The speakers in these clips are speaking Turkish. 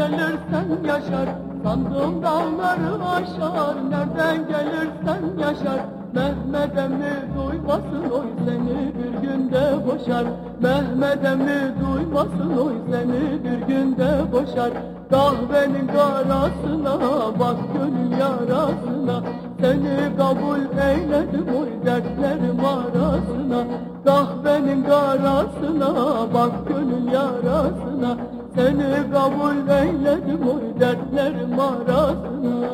gelirsen yaşar, sandığım dağları aşar. Nereden gelirsen yaşar, Mehmet emmi duymasın oy seni bir günde boşar. Mehmet emmi duymasın oy seni bir günde boşar. Kahvenin karasına bak gönül yarasına, seni kabul eyledim oy dertlerim arasına. Kahvenin karasına bak gönül yarasına, seni kabul eyledim oy dertlerim arasına.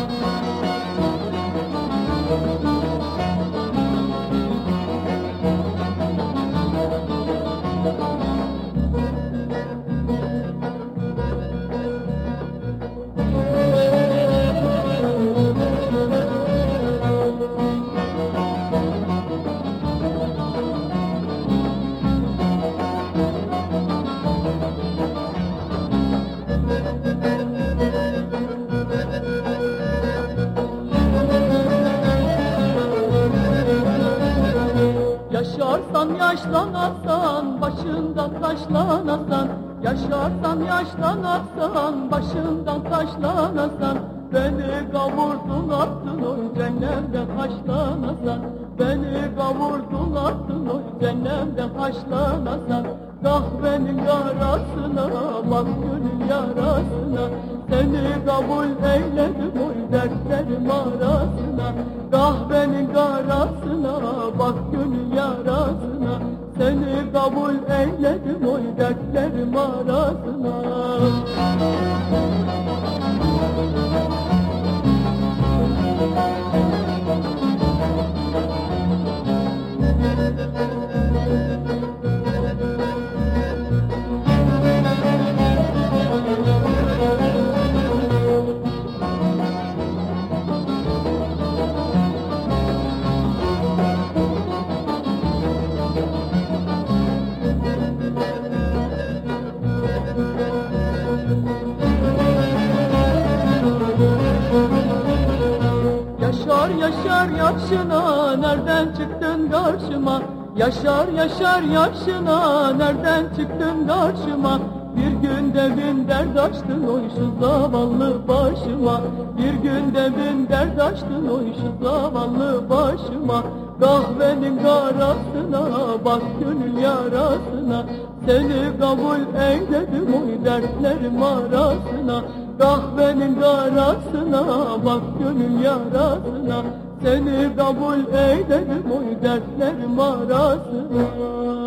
Yaşarsan yaşlanarsan, başından taşlanarsan. Yaşarsan yaşlanarsan, başından taşlanarsan. Beni kavurdun attın oy cehennemden haşlanarsan. Beni kavurdun attın oy cehennemden haşlanarsan. Kahvenin yarasına bak gönül yarasına, seni kabul eyledim oy dertlerim arasına. Kahvenin karasına bak gönül yarasına, seni kabul eyledim oy dertlerim arasına. Yaşar yaşar yaşına, nereden çıktın karşıma? Yaşar yaşar yaşına, nereden çıktın karşıma? Bir günde bin dert açtın oy şu zavallı başıma. Bir günde bin dert açtın oy şu zavallı başıma. Kahvenin karasına bak gönül yarasına, seni kabul eyledim oy dertlerim arasına. Kahvenin karasına bak gönül yarasına, seni kabul eyledim oy dertlerim arasına.